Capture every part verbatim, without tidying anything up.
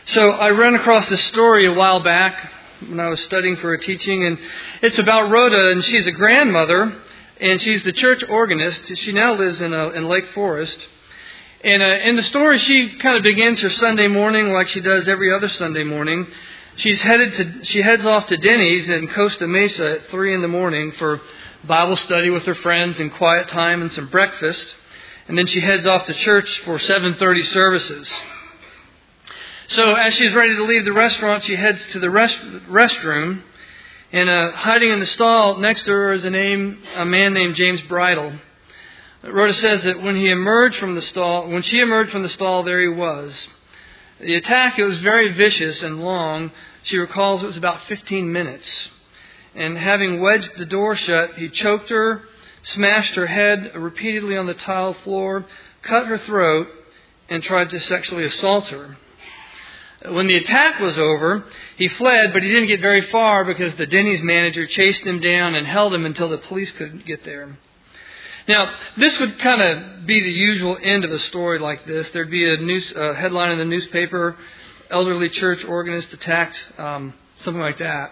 So I ran across this story a while back when I was studying for a teaching, and it's about Rhoda, and she's a grandmother, and she's the church organist. She now lives in a, in Lake Forest. And uh, in the story, she kind of begins her Sunday morning like she does every other Sunday morning. She's headed to she heads off to Denny's in Costa Mesa at three in the morning for Bible study with her friends and quiet time and some breakfast. And then she heads off to church for seven thirty services. So as she's ready to leave the restaurant, she heads to the rest, restroom. And uh, hiding in the stall next to her is a name a man named James Bridle. Rhoda says that when he emerged from the stall, when she emerged from the stall, there he was. The attack, it was very vicious and long. She recalls it was about fifteen minutes. And having wedged the door shut, he choked her, smashed her head repeatedly on the tiled floor, cut her throat, and tried to sexually assault her. When the attack was over, he fled, but he didn't get very far because the Denny's manager chased him down and held him until the police could get there. Now, this would kind of be the usual end of a story like this. There'd be a news uh, headline in the newspaper, elderly church organist attacked, um, something like that.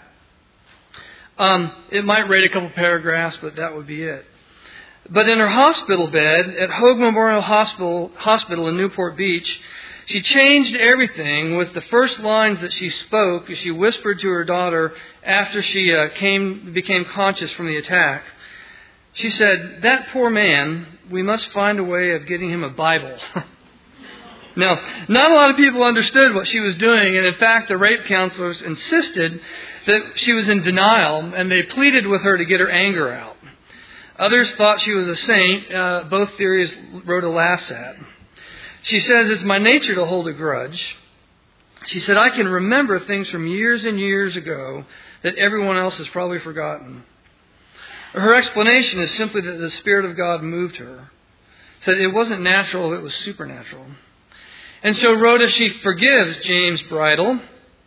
Um, it might read a couple paragraphs, but that would be it. But in her hospital bed at Hoag Memorial Hospital, Hospital in Newport Beach, she changed everything with the first lines that she spoke as she whispered to her daughter after she uh, came became conscious from the attack. She said, "That poor man, we must find a way of getting him a Bible." Now, not a lot of people understood what she was doing, and in fact, the rape counselors insisted that she was in denial, and they pleaded with her to get her anger out. Others thought she was a saint. Uh, both theories Rhoda laughs at. She says, "It's my nature to hold a grudge." She said, "I can remember things from years and years ago that everyone else has probably forgotten." Her explanation is simply that the Spirit of God moved her. Said it wasn't natural, it was supernatural. And so Rhoda, she forgives James Bridle.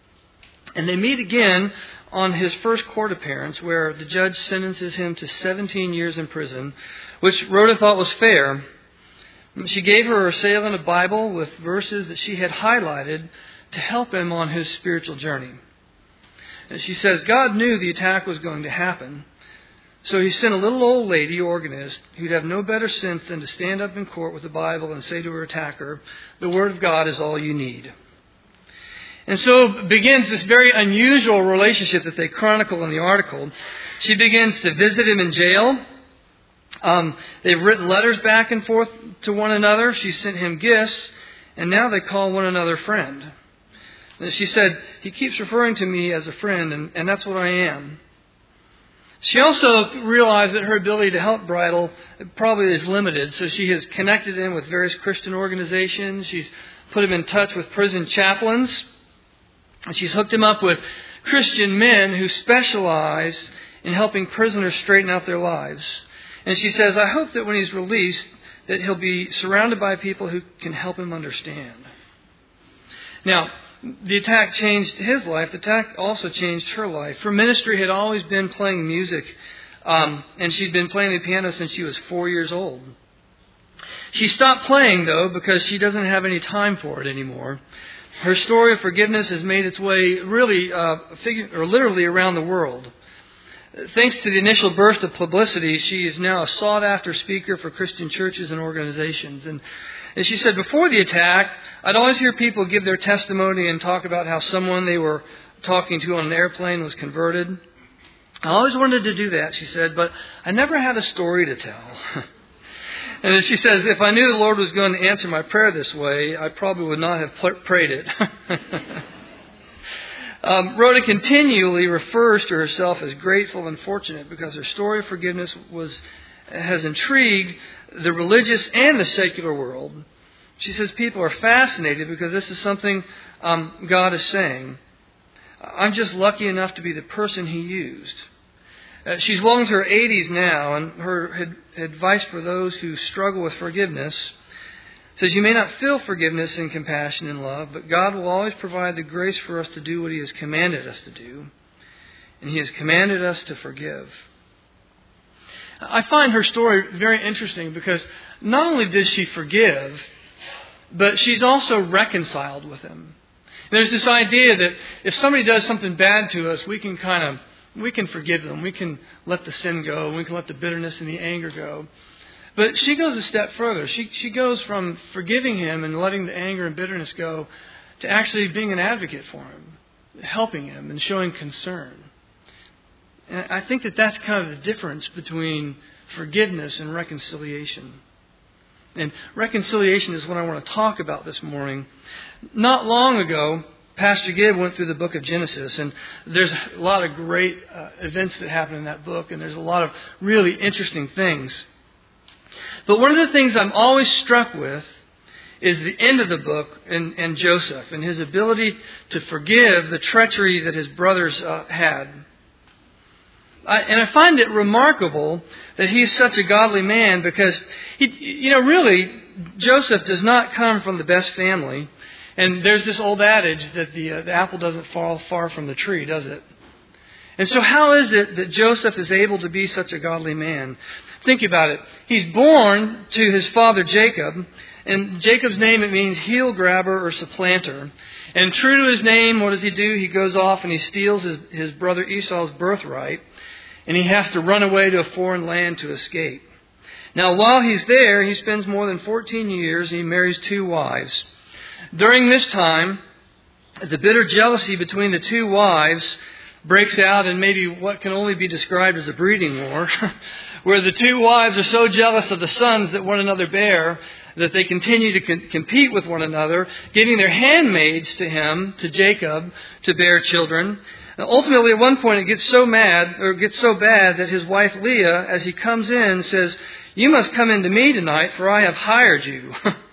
And they meet again on his first court appearance, where the judge sentences him to seventeen years in prison, which Rhoda thought was fair. She gave her assailant a Bible with verses that she had highlighted to help him on his spiritual journey. And she says God knew the attack was going to happen. So he sent a little old lady organist who'd have no better sense than to stand up in court with the Bible and say to her attacker, "The Word of God is all you need." And so begins this very unusual relationship that they chronicle in the article. She begins to visit him in jail. Um, they've written letters back and forth to one another. She sent him gifts, and now they call one another friend. And she said, "He keeps referring to me as a friend, and, and that's what I am." She also realized that her ability to help Bridle probably is limited, so she has connected him with various Christian organizations. She's put him in touch with prison chaplains. And she's hooked him up with Christian men who specialize in helping prisoners straighten out their lives. And she says, "I hope that when he's released, that he'll be surrounded by people who can help him understand." Now, the attack changed his life. The attack also changed her life. Her ministry had always been playing music, um, and she'd been playing the piano since she was four years old. She stopped playing, though, because she doesn't have any time for it anymore. Her story of forgiveness has made its way really, uh, figure, or literally around the world. Thanks to the initial burst of publicity, she is now a sought-after speaker for Christian churches and organizations. And as she said, before the attack, I'd always hear people give their testimony and talk about how someone they were talking to on an airplane was converted. I always wanted to do that, she said, but I never had a story to tell. And as she says, if I knew the Lord was going to answer my prayer this way, I probably would not have prayed it. Um, Rhoda continually refers to herself as grateful and fortunate because her story of forgiveness was has intrigued the religious and the secular world. She says people are fascinated because this is something um, God is saying. I'm just lucky enough to be the person He used. Uh, she's well into her eighties now, and her ad- advice for those who struggle with forgiveness says you may not feel forgiveness and compassion and love, but God will always provide the grace for us to do what He has commanded us to do. And He has commanded us to forgive. I find her story very interesting because not only does she forgive, but she's also reconciled with Him. There's this idea that if somebody does something bad to us, we can kind of, we can forgive them. We can let the sin go. We can let the bitterness and the anger go. But she goes a step further. She she goes from forgiving him and letting the anger and bitterness go to actually being an advocate for him, helping him and showing concern. And I think that that's kind of the difference between forgiveness and reconciliation. And reconciliation is what I want to talk about this morning. Not long ago, Pastor Gibb went through the book of Genesis, and there's a lot of great uh, events that happen in that book, and there's a lot of really interesting things. But one of the things I'm always struck with is the end of the book and, and Joseph and his ability to forgive the treachery that his brothers uh, had. I, and I find it remarkable that he's such a godly man because, he, you know, really, Joseph does not come from the best family. And there's this old adage that the, uh, the apple doesn't fall far from the tree, does it? And so how is it that Joseph is able to be such a godly man? Think about it. He's born to his father Jacob. And Jacob's name, it means heel grabber or supplanter. And true to his name, what does he do? He goes off and he steals his, his brother Esau's birthright. And he has to run away to a foreign land to escape. Now, while he's there, he spends more than fourteen years and he marries two wives. During this time, the bitter jealousy between the two wives breaks out in maybe what can only be described as a breeding war, where the two wives are so jealous of the sons that one another bear that they continue to con- compete with one another, giving their handmaids to him, to Jacob, to bear children. And ultimately, at one point, it gets so mad, or it gets so bad, that his wife Leah, as he comes in, says, "You must come into me tonight, for I have hired you."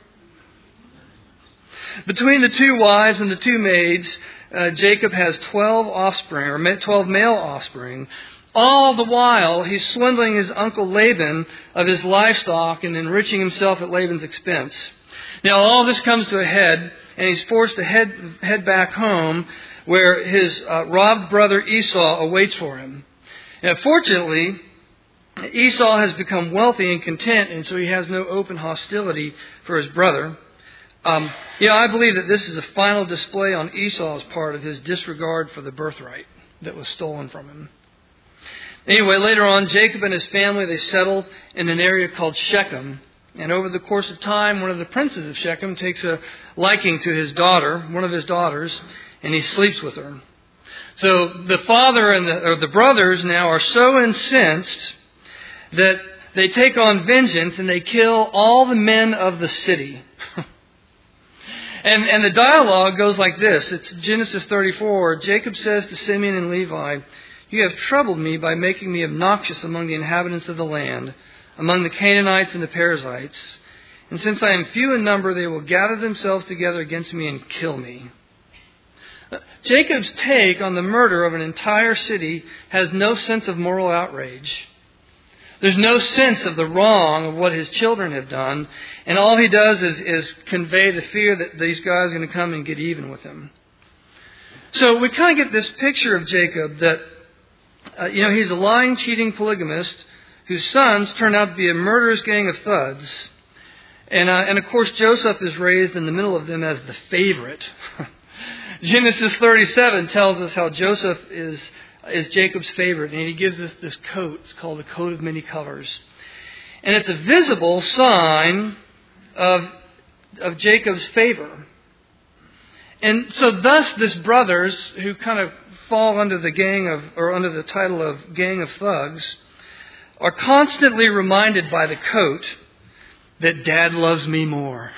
Between the two wives and the two maids, uh, Jacob has twelve offspring, or twelve male offspring. All the while, he's swindling his uncle Laban of his livestock and enriching himself at Laban's expense. Now, all this comes to a head, and he's forced to head, head back home, where his uh, robbed brother Esau awaits for him. Now, fortunately, Esau has become wealthy and content, and so he has no open hostility for his brother. Um, you know, I believe that this is a final display on Esau's part of his disregard for the birthright that was stolen from him. Anyway, later on, Jacob and his family, they settled in an area called Shechem. And over the course of time, one of the princes of Shechem takes a liking to his daughter, one of his daughters, and he sleeps with her. So the father and the, or the brothers now are so incensed that they take on vengeance and they kill all the men of the city. and, and the dialogue goes like this. It's Genesis thirty-four. Jacob says to Simeon and Levi, "You have troubled me by making me obnoxious among the inhabitants of the land, among the Canaanites and the Perizzites. And since I am few in number, they will gather themselves together against me and kill me." Jacob's take on the murder of an entire city has no sense of moral outrage. There's no sense of the wrong of what his children have done. And all he does is, is convey the fear that these guys are going to come and get even with him. So we kind of get this picture of Jacob that, uh, you know, he's a lying, cheating polygamist whose sons turn out to be a murderous gang of thugs. And, uh, and of course, Joseph is raised in the middle of them as the favorite. Genesis thirty-seven tells us how Joseph is, is Jacob's favorite. And he gives us this coat. It's called the coat of many colors. And it's a visible sign of, of Jacob's favor. And so thus, this brothers, who kind of fall under the gang of, or under the title of gang of thugs, are constantly reminded by the coat that Dad loves me more.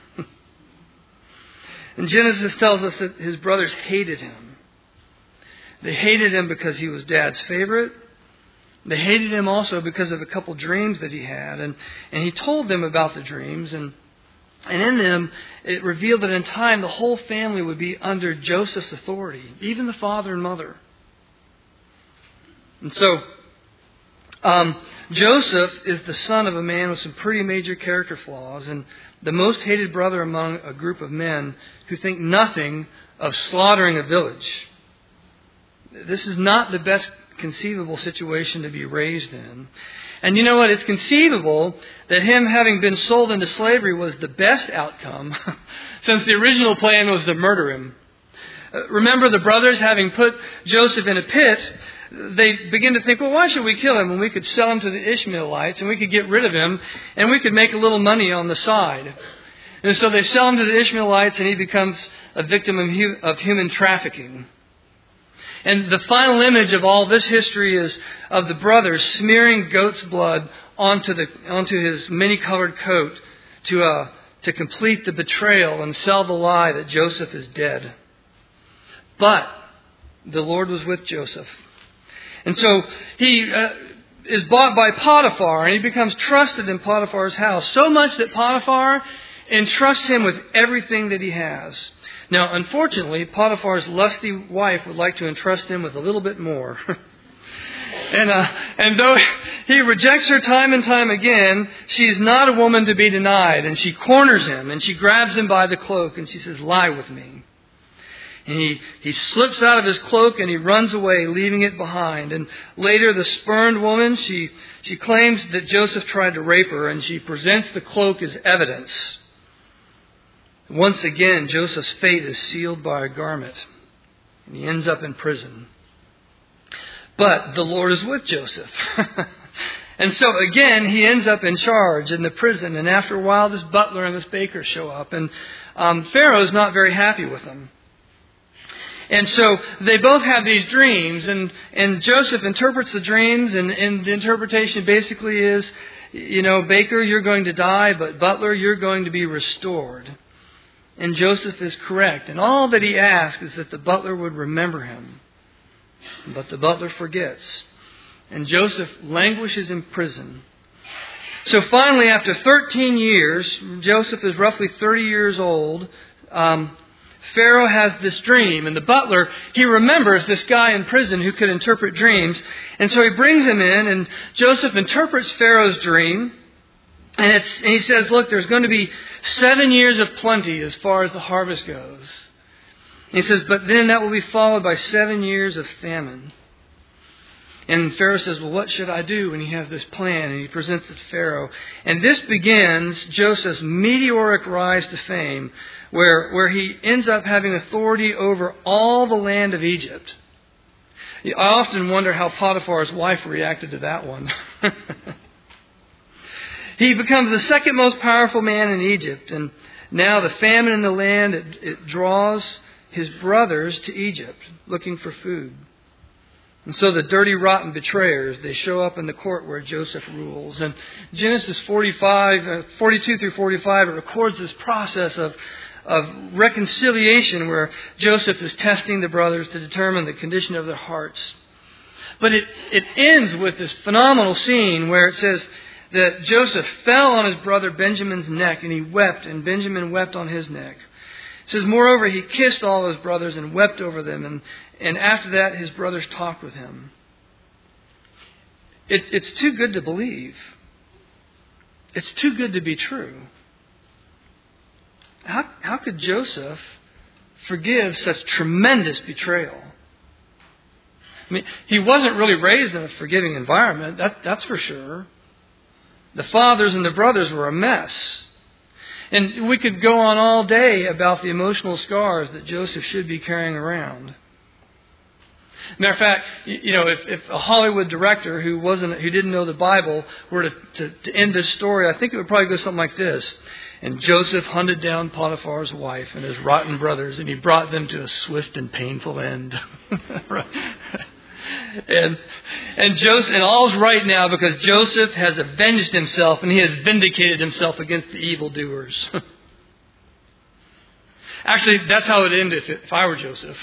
And Genesis tells us that his brothers hated him. They hated him because he was Dad's favorite. They hated him also because of a couple dreams that he had. And, and he told them about the dreams. And, and in them, it revealed that in time, the whole family would be under Joseph's authority, even the father and mother. And so, um, Joseph is the son of a man with some pretty major character flaws and the most hated brother among a group of men who think nothing of slaughtering a village. This is not the best conceivable situation to be raised in. And you know what? It's conceivable that him having been sold into slavery was the best outcome, since the original plan was to murder him. remember the brothers having put Joseph in a pit, they begin to think, well, why should we kill him when we could sell him to the Ishmaelites and we could get rid of him and we could make a little money on the side. And so they sell him to the Ishmaelites and he becomes a victim of, hu- of human trafficking. And the final image of all this history is of the brothers smearing goat's blood onto the onto his many-colored coat to uh, to complete the betrayal and sell the lie that Joseph is dead. But the Lord was with Joseph. And so he uh, is bought by Potiphar and he becomes trusted in Potiphar's house. So much that Potiphar entrusts him with everything that he has. Now, unfortunately, Potiphar's lusty wife would like to entrust him with a little bit more. and uh, and though he rejects her time and time again, she's not a woman to be denied. And she corners him and she grabs him by the cloak and she says, "Lie with me." And he, he slips out of his cloak and he runs away, leaving it behind. And later, the spurned woman, she, she claims that Joseph tried to rape her and she presents the cloak as evidence. Once again, Joseph's fate is sealed by a garment, and he ends up in prison. But the Lord is with Joseph. And so again, he ends up in charge in the prison, and after a while, this butler and this baker show up, and um, Pharaoh's not very happy with them. And so they both have these dreams, and, and Joseph interprets the dreams, and, and the interpretation basically is, you know, baker, you're going to die, but butler, you're going to be restored. And Joseph is correct. And all that he asks is that the butler would remember him. But the butler forgets. And Joseph languishes in prison. So finally, after thirteen years, Joseph is roughly thirty years old, um, Pharaoh has this dream. And the butler, he remembers this guy in prison who could interpret dreams. And so he brings him in, and Joseph interprets Pharaoh's dream. And, it's, and he says, look, there's going to be seven years of plenty as far as the harvest goes. And he says, but then that will be followed by seven years of famine. And Pharaoh says, well, what should I do? And he has this plan, and he presents it to Pharaoh. And this begins Joseph's meteoric rise to fame, where, where he ends up having authority over all the land of Egypt. I often wonder how Potiphar's wife reacted to that one. He becomes the second most powerful man in Egypt. And now the famine in the land, it, it draws his brothers to Egypt looking for food. And so the dirty, rotten betrayers, they show up in the court where Joseph rules. And Genesis forty-five, uh, forty-two through forty-five, it records this process of, of reconciliation where Joseph is testing the brothers to determine the condition of their hearts. But it, it ends with this phenomenal scene where it says that Joseph fell on his brother Benjamin's neck and he wept, and Benjamin wept on his neck. It says, moreover, he kissed all his brothers and wept over them, and, and after that his brothers talked with him. It, it's too good to believe. It's too good to be true. How, how could Joseph forgive such tremendous betrayal? I mean, he wasn't really raised in a forgiving environment, that, that's for sure. The fathers and the brothers were a mess. And we could go on all day about the emotional scars that Joseph should be carrying around. Matter of fact, you know, if, if a Hollywood director who wasn't, who didn't know the Bible were to, to, to end this story, I think it would probably go something like this. And Joseph hunted down Potiphar's wife and his rotten brothers, and he brought them to a swift and painful end. Right? And and Joseph, and all's right now because Joseph has avenged himself and he has vindicated himself against the evildoers. Actually, that's how it would end if, if I were Joseph.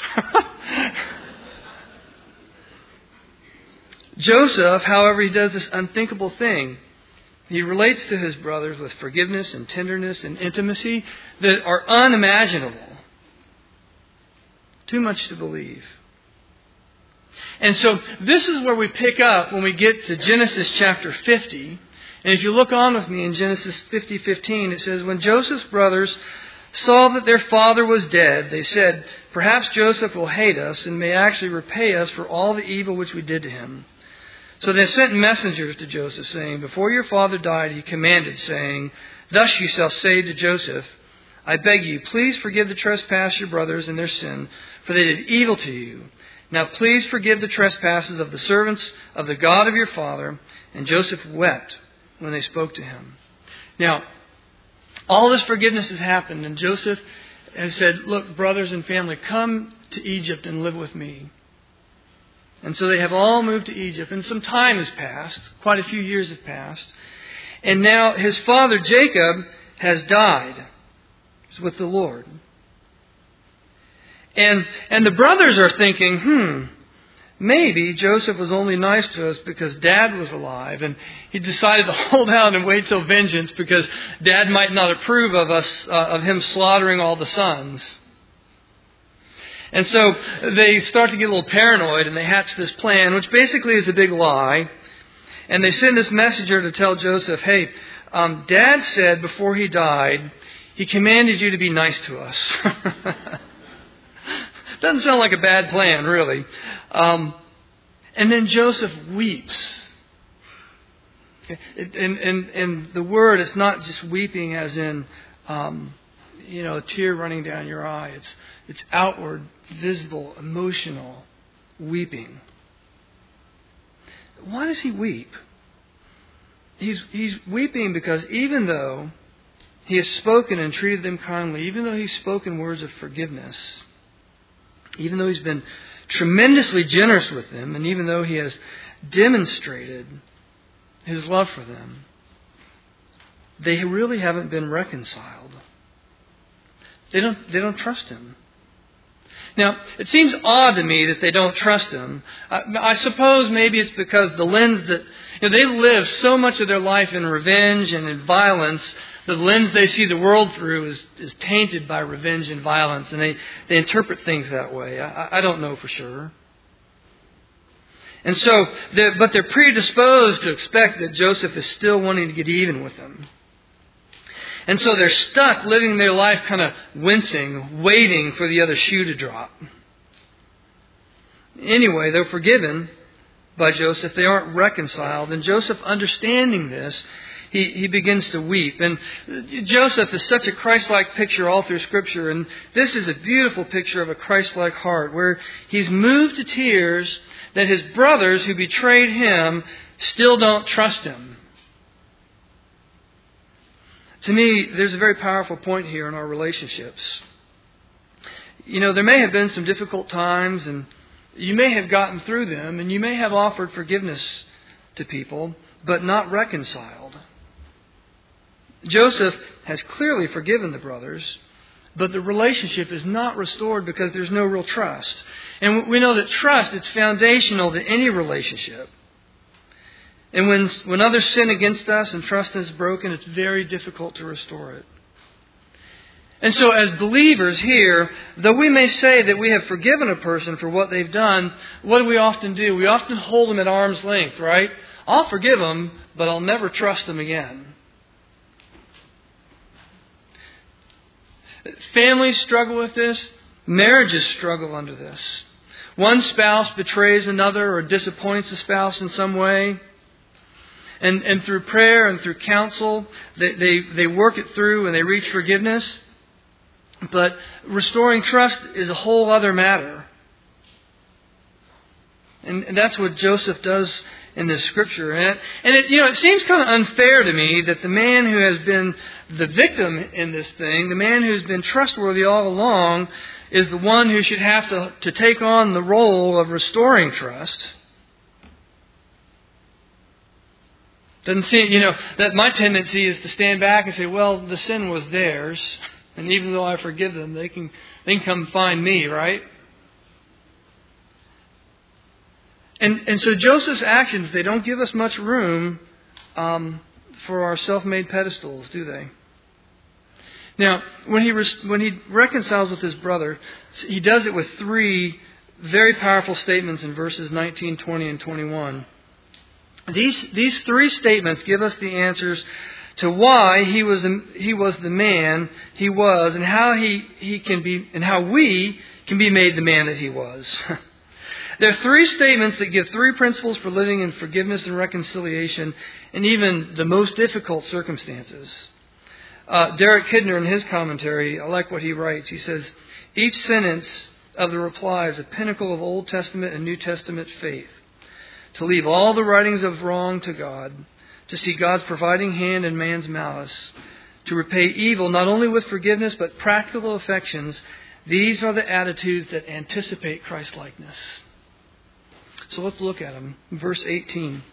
Joseph, however, he does this unthinkable thing. He relates to his brothers with forgiveness and tenderness and intimacy that are unimaginable. Too much to believe. And so this is where we pick up when we get to Genesis chapter fifty. And if you look on with me in Genesis fifty fifteen, it says, when Joseph's brothers saw that their father was dead, they said, perhaps Joseph will hate us and may actually repay us for all the evil which we did to him. So they sent messengers to Joseph, saying, before your father died, he commanded, saying, thus you shall say to Joseph, I beg you, please forgive the trespass of your brothers and their sin, for they did evil to you. Now please forgive the trespasses of the servants of the God of your father. And Joseph wept when they spoke to him. Now, all this forgiveness has happened, and Joseph has said, look, brothers and family, come to Egypt and live with me. And so they have all moved to Egypt, and some time has passed. Quite a few years have passed. And now his father Jacob has died. He's with the Lord. And, and the brothers are thinking, hmm, maybe Joseph was only nice to us because Dad was alive, and he decided to hold out and wait till vengeance because Dad might not approve of us, uh, of him slaughtering all the sons. And so they start to get a little paranoid, and they hatch this plan, which basically is a big lie. And they send this messenger to tell Joseph, hey, um, Dad said before he died, he commanded you to be nice to us. Doesn't sound like a bad plan, really. Um, and then Joseph weeps. Okay. It, and, and, and the word, it's not just weeping as in, um, you know, a tear running down your eye. It's, it's outward, visible, emotional weeping. Why does he weep? He's, he's weeping because even though he has spoken and treated them kindly, even though he's spoken words of forgiveness, even though he's been tremendously generous with them, and even though he has demonstrated his love for them, they really haven't been reconciled. They don't, they don't trust him. Now, it seems odd to me that they don't trust him. I, I suppose maybe it's because the lens that, you know, they live so much of their life in revenge and in violence. The lens they see the world through is, is tainted by revenge and violence, and they, they interpret things that way. I, I don't know for sure. And so, they're, but they're predisposed to expect that Joseph is still wanting to get even with them. And so they're stuck living their life kind of wincing, waiting for the other shoe to drop. Anyway, they're forgiven by Joseph. They aren't reconciled. And Joseph, understanding this, He, he begins to weep. And Joseph is such a Christ-like picture all through Scripture. And this is a beautiful picture of a Christ-like heart where he's moved to tears that his brothers who betrayed him still don't trust him. To me, there's a very powerful point here in our relationships. You know, there may have been some difficult times, and you may have gotten through them, and you may have offered forgiveness to people, but not reconciled. Joseph has clearly forgiven the brothers, but the relationship is not restored because there's no real trust. And we know that trust is foundational to any relationship. And when, when others sin against us and trust is broken, it's very difficult to restore it. And so as believers here, though we may say that we have forgiven a person for what they've done, what do we often do? We often hold them at arm's length, right? I'll forgive them, but I'll never trust them again. Families struggle with this. Marriages struggle under this. One spouse betrays another or disappoints the spouse in some way. And, and through prayer and through counsel, they, they, they work it through and they reach forgiveness. But restoring trust is a whole other matter. And, and that's what Joseph does in this scripture. And, it, and it, you know, it seems kind of unfair to me that the man who has been the victim in this thing, the man who's been trustworthy all along, is the one who should have to, to take on the role of restoring trust. Doesn't seem, you know, that my tendency is to stand back and say, well, the sin was theirs. And even though I forgive them, they can, they can come find me, right? And, and so Joseph's actions, they don't give us much room um, for our self-made pedestals, do they? Now, when he res- when he reconciles with his brother, he does it with three very powerful statements in verses nineteen, twenty, and twenty-one. These these three statements give us the answers to why he was he was the man he was, and how he, he can be, and how we can be made the man that he was. There are three statements that give three principles for living in forgiveness and reconciliation in even the most difficult circumstances. Uh, Derek Kidner, in his commentary, I like what he writes. He says, each sentence of the reply is a pinnacle of Old Testament and New Testament faith. To leave all the writings of wrong to God, to see God's providing hand in man's malice, to repay evil not only with forgiveness but practical affections, these are the attitudes that anticipate Christ-likeness. So let's look at them. Verse eighteen.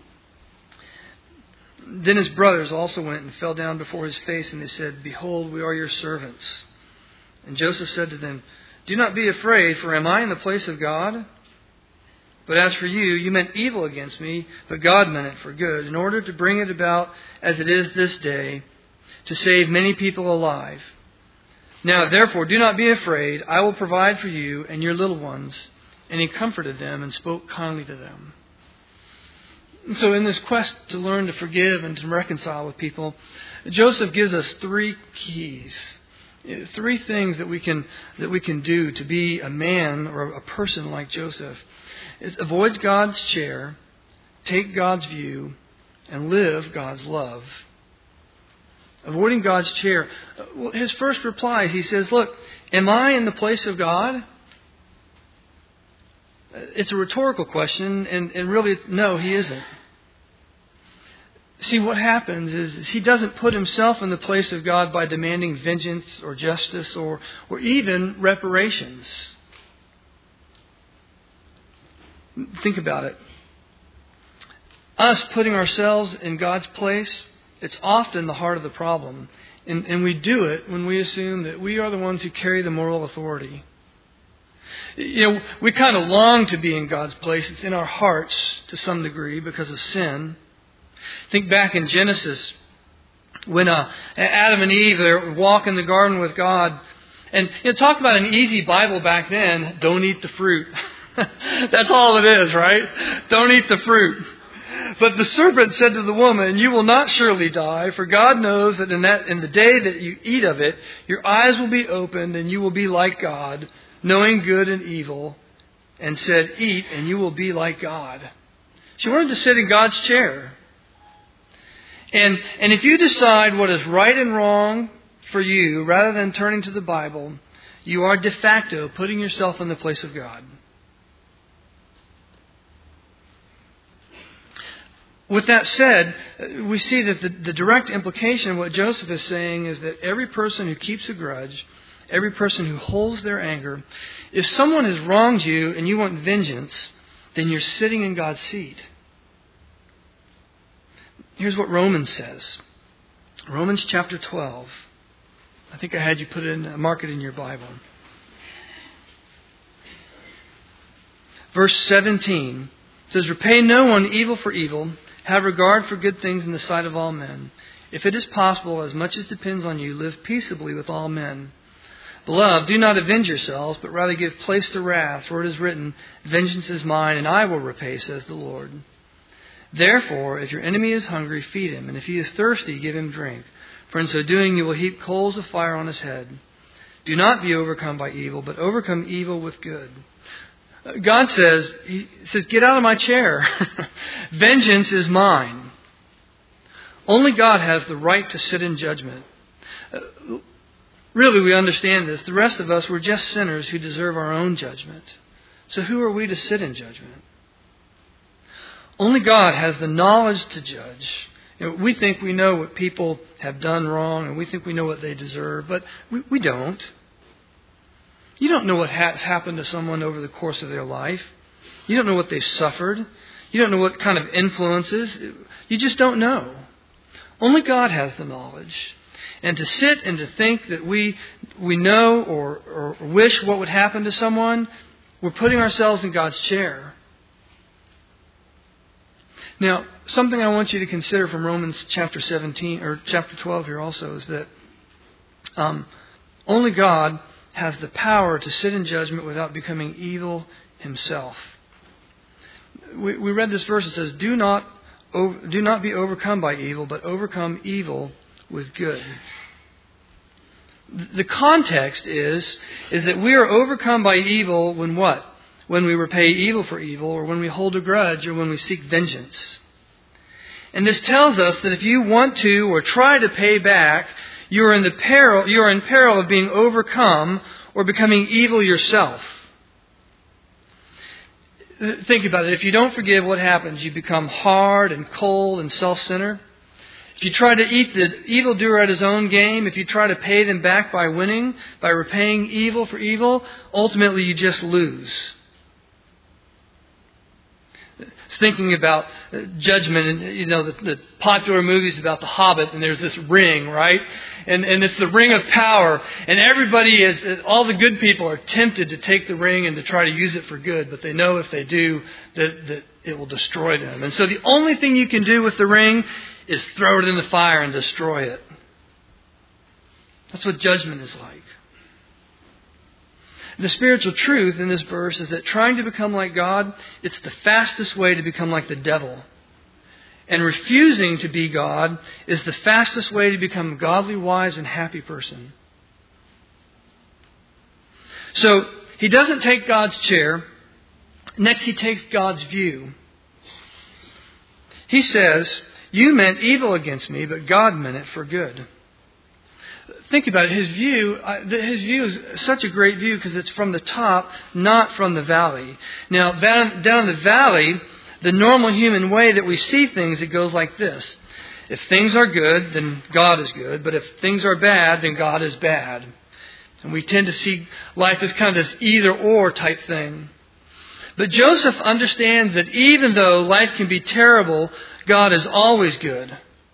Then his brothers also went and fell down before his face, and they said, Behold, we are your servants. And Joseph said to them, Do not be afraid, for am I in the place of God? But as for you, you meant evil against me, but God meant it for good, in order to bring it about as it is this day, to save many people alive. Now, therefore, do not be afraid. I will provide for you and your little ones. And he comforted them and spoke kindly to them. And so in this quest to learn to forgive and to reconcile with people, Joseph gives us three keys. Three things that we can that we can do to be a man or a person like Joseph. Is avoid God's chair, take God's view, and live God's love. Avoiding God's chair. His first reply, he says, look, am I in the place of God? It's a rhetorical question, and, and really, no, he isn't. See, what happens is, is he doesn't put himself in the place of God by demanding vengeance or justice or, or even reparations. Think about it. Us putting ourselves in God's place, it's often the heart of the problem. And, and we do it when we assume that we are the ones who carry the moral authority. You know, we kind of long to be in God's place. It's in our hearts to some degree because of sin. Think back in Genesis when uh, Adam and Eve, they walk in the garden with God. And you know, talk about an easy Bible back then. Don't eat the fruit. That's all it is, right? Don't eat the fruit. But the serpent said to the woman, You will not surely die, for God knows that in that in the day that you eat of it, your eyes will be opened and you will be like God, knowing good and evil, and said, Eat, and you will be like God. She wanted to sit in God's chair. And, and if you decide what is right and wrong for you, rather than turning to the Bible, you are de facto putting yourself in the place of God. With that said, we see that the, the direct implication of what Joseph is saying is that every person who keeps a grudge, every person who holds their anger, if someone has wronged you and you want vengeance, then you're sitting in God's seat. Here's what Romans says. Romans chapter twelve. I think I had you put it in, mark it in your Bible. Verse seventeen says, Repay no one evil for evil. Have regard for good things in the sight of all men. If it is possible, as much as depends on you, live peaceably with all men. Beloved, do not avenge yourselves, but rather give place to wrath, for it is written, Vengeance is mine, and I will repay, says the Lord. Therefore, if your enemy is hungry, feed him, and if he is thirsty, give him drink. For in so doing, you will heap coals of fire on his head. Do not be overcome by evil, but overcome evil with good. God says, He says, get out of my chair. Vengeance is mine. Only God has the right to sit in judgment. Really, we understand this. The rest of us, we're just sinners who deserve our own judgment. So who are we to sit in judgment? Only God has the knowledge to judge. You know, we think we know what people have done wrong, and we think we know what they deserve, but we, we don't. You don't know what has happened to someone over the course of their life. You don't know what they suffered. You don't know what kind of influences. You just don't know. Only God has the knowledge. And to sit and to think that we we know or, or wish what would happen to someone, we're putting ourselves in God's chair. Now, something I want you to consider from Romans chapter seventeen or chapter twelve here also is that um, only God has the power to sit in judgment without becoming evil himself. We, we read this verse. It says, "Do not over, do not be overcome by evil, but overcome evil with good." The context is is that we are overcome by evil when what? When we repay evil for evil, or when we hold a grudge, or when we seek vengeance. And this tells us that if you want to or try to pay back, you are in the peril, you are in peril of being overcome or becoming evil yourself. Think about it. If you don't forgive, what happens? You become hard and cold and self-centered. If you try to eat the evildoer at his own game, if you try to pay them back by winning, by repaying evil for evil, ultimately you just lose. Thinking about judgment, and you know the, the popular movies about the Hobbit, and there's this ring, right? And and it's the ring of power, and everybody is, all the good people are tempted to take the ring and to try to use it for good, but they know if they do that, that it will destroy them. And so the only thing you can do with the ring is throw it in the fire and destroy it. That's what judgment is like. The spiritual truth in this verse is that trying to become like God, it's the fastest way to become like the devil. And refusing to be God is the fastest way to become a godly, wise, and happy person. So, he doesn't take God's chair. Next, he takes God's view. He says, "You meant evil against me, but God meant it for good." Think about it. His view, his view is such a great view because it's from the top, not from the valley. Now, down, down in the valley, the normal human way that we see things, it goes like this. If things are good, then God is good. But if things are bad, then God is bad. And we tend to see life as kind of this either-or type thing. But Joseph understands that even though life can be terrible, God is always good.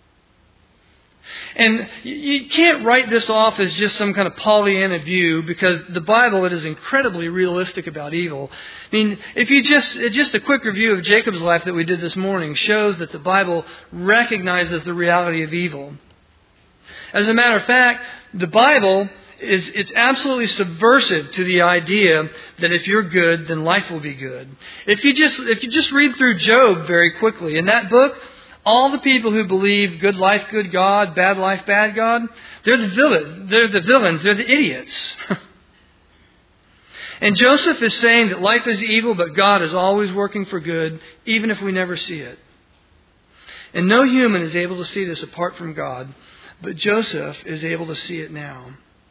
And you can't write this off as just some kind of Pollyanna view, because the Bible, it is incredibly realistic about evil. I mean, if you just, just a quick review of Jacob's life that we did this morning shows that the Bible recognizes the reality of evil. As a matter of fact, the Bible is, it's absolutely subversive to the idea that if you're good, then life will be good. If you just, if you just read through Job very quickly, in that book, all the people who believe good life, good God, bad life, bad God, they're the villains. They're the villains. They're the idiots. And Joseph is saying that life is evil, but God is always working for good, even if we never see it. And no human is able to see this apart from God, but Joseph is able to see it now.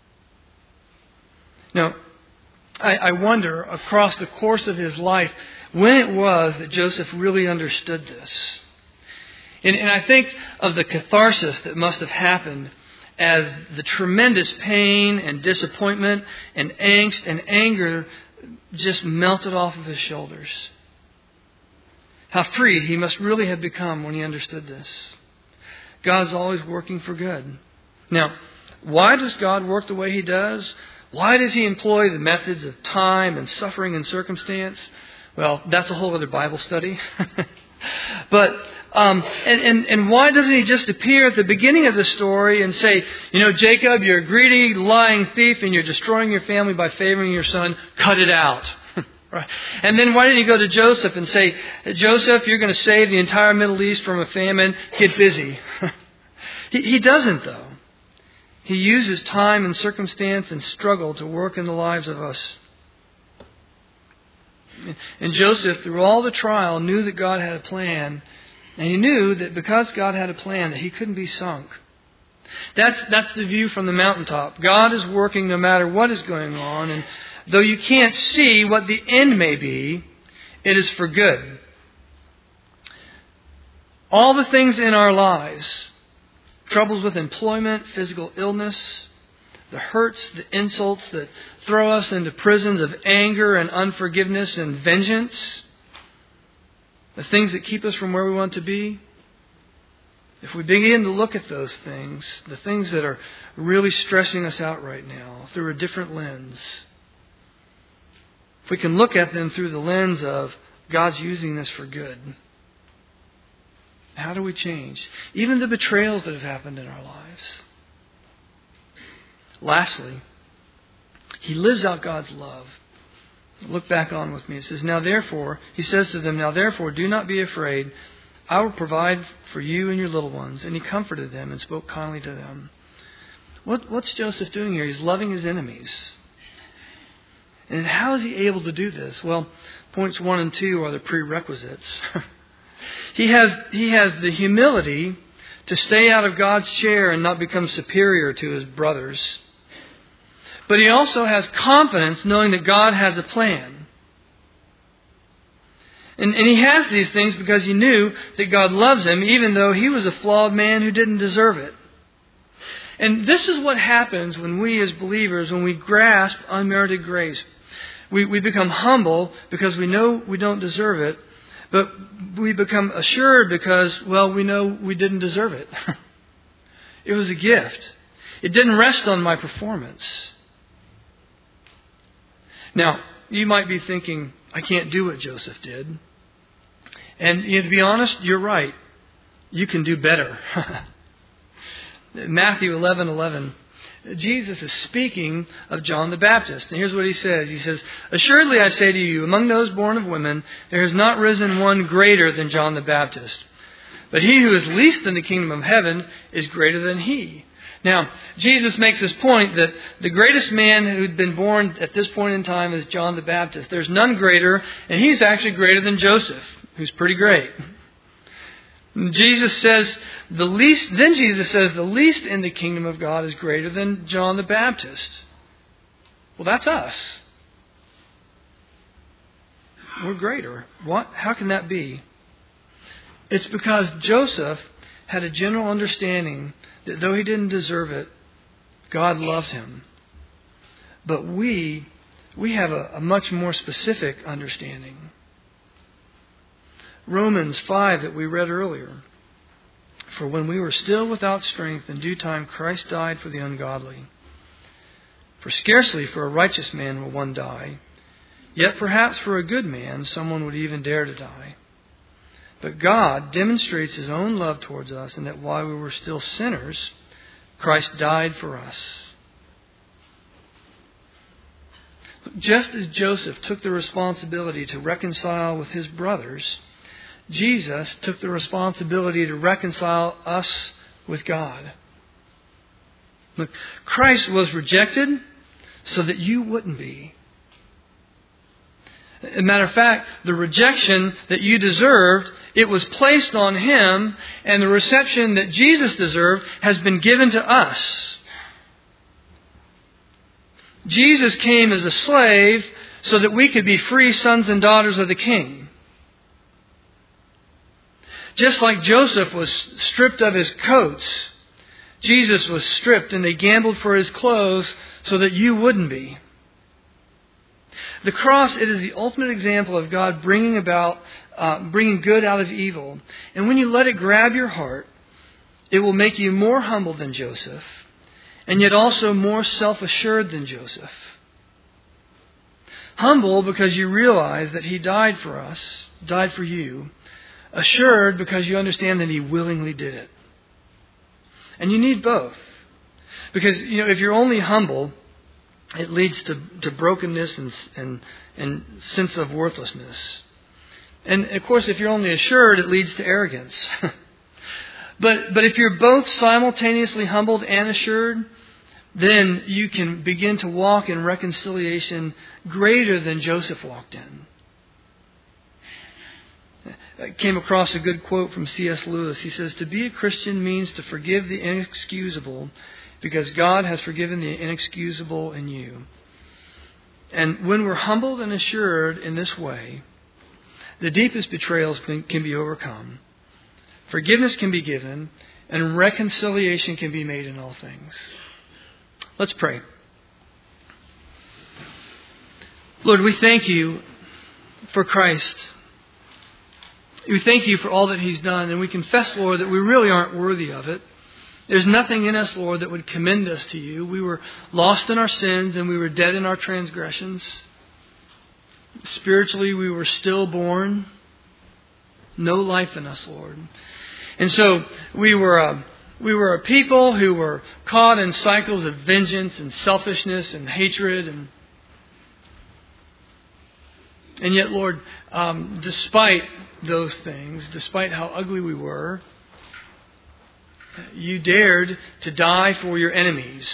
Now, I, I wonder, across the course of his life, when it was that Joseph really understood this. And, and I think of the catharsis that must have happened as the tremendous pain and disappointment and angst and anger just melted off of his shoulders. How free he must really have become when he understood this. God's always working for good. Now, why does God work the way He does? Why does He employ the methods of time and suffering and circumstance? Well, that's a whole other Bible study. But um, and, and and why doesn't He just appear at the beginning of the story and say, you know, Jacob, you're a greedy, lying thief, and you're destroying your family by favoring your son. Cut it out. Right. And then why didn't He go to Joseph and say, Joseph, you're going to save the entire Middle East from a famine. Get busy. he, he doesn't, though. He uses time and circumstance and struggle to work in the lives of us. And Joseph, through all the trial, knew that God had a plan. And he knew that because God had a plan, that he couldn't be sunk. That's, that's the view from the mountaintop. God is working no matter what is going on. And though you can't see what the end may be, it is for good. All the things in our lives, troubles with employment, physical illness, the hurts, the insults that throw us into prisons of anger and unforgiveness and vengeance, the things that keep us from where we want to be. If we begin to look at those things, the things that are really stressing us out right now, through a different lens, if we can look at them through the lens of God's using this for good, how do we change? Even the betrayals that have happened in our lives. Lastly, he lives out God's love. Look back on with me. It says, now therefore, he says to them, now therefore, do not be afraid. I will provide for you and your little ones. And he comforted them and spoke kindly to them. What, what's Joseph doing here? He's loving his enemies. And how is he able to do this? Well, points one and two are the prerequisites. he has he has the humility to stay out of God's chair and not become superior to his brothers. But he also has confidence knowing that God has a plan. And, and he has these things because he knew that God loves him, even though he was a flawed man who didn't deserve it. And this is what happens when we as believers, when we grasp unmerited grace. We, we become humble because we know we don't deserve it. But we become assured because, well, we know we didn't deserve it. It was a gift. It didn't rest on my performance. Now, you might be thinking, I can't do what Joseph did. And you know, to be honest, you're right. You can do better. Matthew eleven eleven. Jesus is speaking of John the Baptist. And here's what he says. He says, "Assuredly I say to you, among those born of women, there has not risen one greater than John the Baptist. But he who is least in the kingdom of heaven is greater than he." Now, Jesus makes this point that the greatest man who'd been born at this point in time is John the Baptist. There's none greater, and he's actually greater than Joseph, who's pretty great. Jesus says the least, then Jesus says the least in the kingdom of God is greater than John the Baptist. Well, that's us. We're greater. What? How can that be? It's because Joseph had a general understanding that though he didn't deserve it, God loved him. But we, we have a, a much more specific understanding. Romans five that we read earlier. "For when we were still without strength, in due time Christ died for the ungodly. For scarcely for a righteous man will one die, yet perhaps for a good man someone would even dare to die. But God demonstrates his own love towards us, in that while we were still sinners, Christ died for us." Just as Joseph took the responsibility to reconcile with his brothers, Jesus took the responsibility to reconcile us with God. Look, Christ was rejected so that you wouldn't be. As a matter of fact, the rejection that you deserved, it was placed on him, and the reception that Jesus deserved has been given to us. Jesus came as a slave so that we could be free sons and daughters of the King. Just like Joseph was stripped of his coats, Jesus was stripped and they gambled for his clothes so that you wouldn't be. The cross, it is the ultimate example of God bringing about, uh, bringing good out of evil. And when you let it grab your heart, it will make you more humble than Joseph, and yet also more self-assured than Joseph. Humble because you realize that he died for us, died for you. Assured because you understand that he willingly did it. And you need both. Because, you know, if you're only humble, it leads to, to brokenness and, and, and sense of worthlessness. And, of course, if you're only assured, it leads to arrogance. but, but if you're both simultaneously humbled and assured, then you can begin to walk in reconciliation greater than Joseph walked in. I came across a good quote from C S Lewis. He says, "To be a Christian means to forgive the inexcusable because God has forgiven the inexcusable in you." And when we're humbled and assured in this way, the deepest betrayals can, can be overcome. Forgiveness can be given, and reconciliation can be made in all things. Let's pray. Lord, we thank you for Christ. We thank you for all that he's done, and we confess, Lord, that we really aren't worthy of it. There's nothing in us, Lord, that would commend us to you. We were lost in our sins, and we were dead in our transgressions. Spiritually, we were stillborn. No life in us, Lord. And so we were a, we were a people who were caught in cycles of vengeance and selfishness and hatred and And yet, Lord, um, despite those things, despite how ugly we were, you dared to die for your enemies.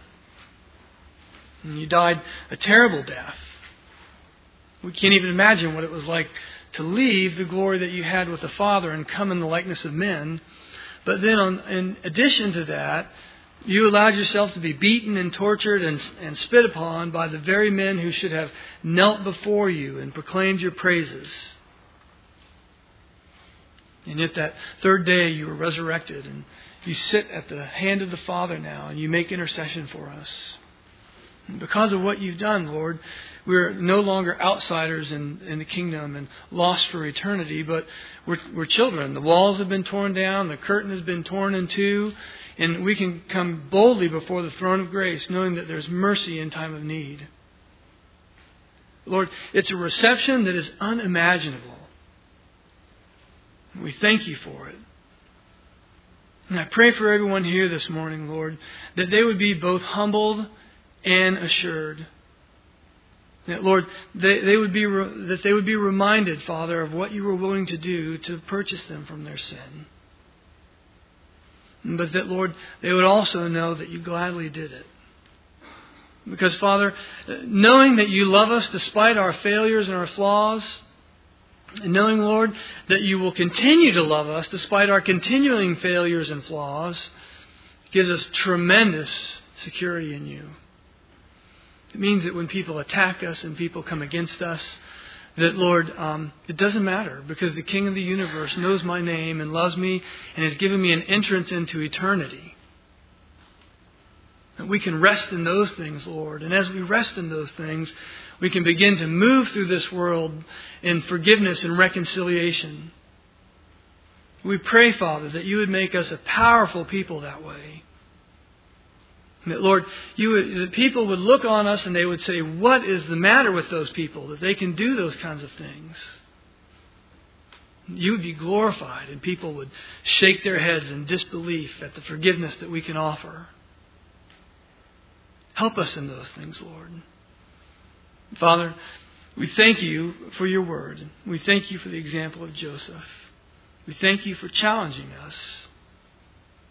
And you died a terrible death. We can't even imagine what it was like to leave the glory that you had with the Father and come in the likeness of men. But then on, in addition to that, you allowed yourself to be beaten and tortured and, and spit upon by the very men who should have knelt before you and proclaimed your praises. And yet that third day you were resurrected and you sit at the hand of the Father now and you make intercession for us. And because of what you've done, Lord, we're no longer outsiders in, in the kingdom and lost for eternity, but we're, we're children. The walls have been torn down, the curtain has been torn in two, and we can come boldly before the throne of grace knowing that there's mercy in time of need. Lord, it's a reception that is unimaginable. We thank you for it. And I pray for everyone here this morning, Lord, that they would be both humbled and assured. That, Lord, they, they would be re, that they would be reminded, Father, of what you were willing to do to purchase them from their sin. But that, Lord, they would also know that you gladly did it. Because, Father, knowing that you love us despite our failures and our flaws, and knowing, Lord, that you will continue to love us despite our continuing failures and flaws, gives us tremendous security in you. It means that when people attack us and people come against us, that, Lord, um, it doesn't matter because the King of the universe knows my name and loves me and has given me an entrance into eternity. And we can rest in those things, Lord. And as we rest in those things, we can begin to move through this world in forgiveness and reconciliation. We pray, Father, that you would make us a powerful people that way. That, Lord, you would, that people would look on us and they would say, what is the matter with those people that they can do those kinds of things? You would be glorified and people would shake their heads in disbelief at the forgiveness that we can offer. Help us in those things, Lord. Father, we thank you for your word. We thank you for the example of Joseph. We thank you for challenging us.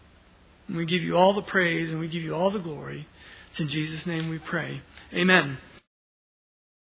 And we give you all the praise and we give you all the glory. It's in Jesus' name we pray. Amen.